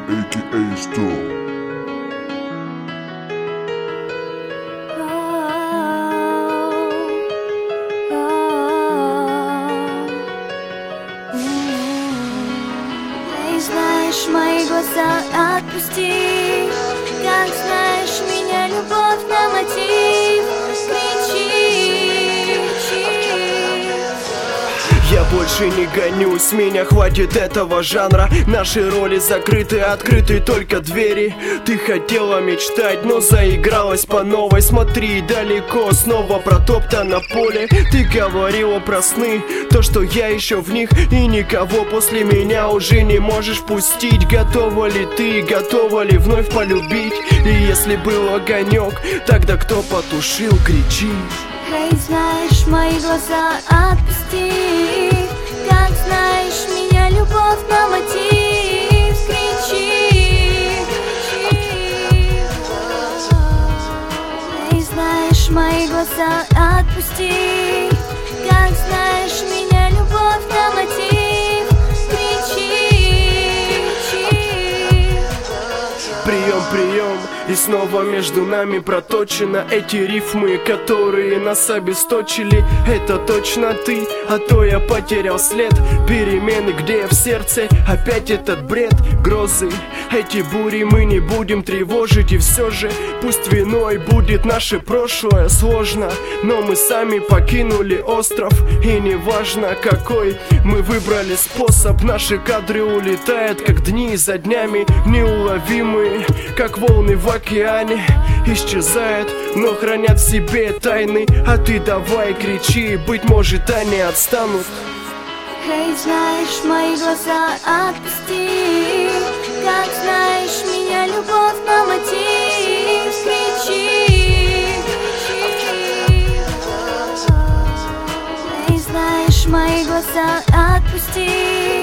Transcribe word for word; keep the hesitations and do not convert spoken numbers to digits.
aka Storm. Знаешь, мои глаза отпусти, как знаешь меня, любовь на мотив. Кричи, кричи. Я больше не гонюсь, меня хватит этого жанра. Наши роли закрыты, открыты только двери. Ты хотела мечтать, но заигралась по новой. Смотри далеко, снова протоптано поле. Ты говорила про сны, то, что я еще в них. И никого после меня уже не можешь пустить. Готова ли ты, готова ли вновь полюбить? И если был огонек, тогда кто потушил? Кричи. Эй, знаешь, мои глаза отпусти, как знаешь меня, любовь на мотив. Кричи, кричи. Эй, знаешь, мои глаза отпусти, как знаешь меня, любовь на мотив. Кричи, кричи. Прием, прием, и снова между нами проточено эти рифмы, которые нас обесточили. Это точно ты, а то я потерял след. Перемены, где я в сердце, опять этот бред. Грозы, эти бури мы не будем тревожить. И все же, пусть виной будет наше прошлое. Сложно, но мы сами покинули остров. И неважно какой, мы выбрали способ. Наши кадры улетают, как дни за днями. Неуловимые, как волны в океане. Исчезают, но хранят в себе тайны. А ты давай кричи, быть может они отстанут. Эй, знаешь, мои глаза отпусти, как знаешь меня, любовь на мотив. Кричи, кричи. Эй, знаешь, мои глаза отпусти,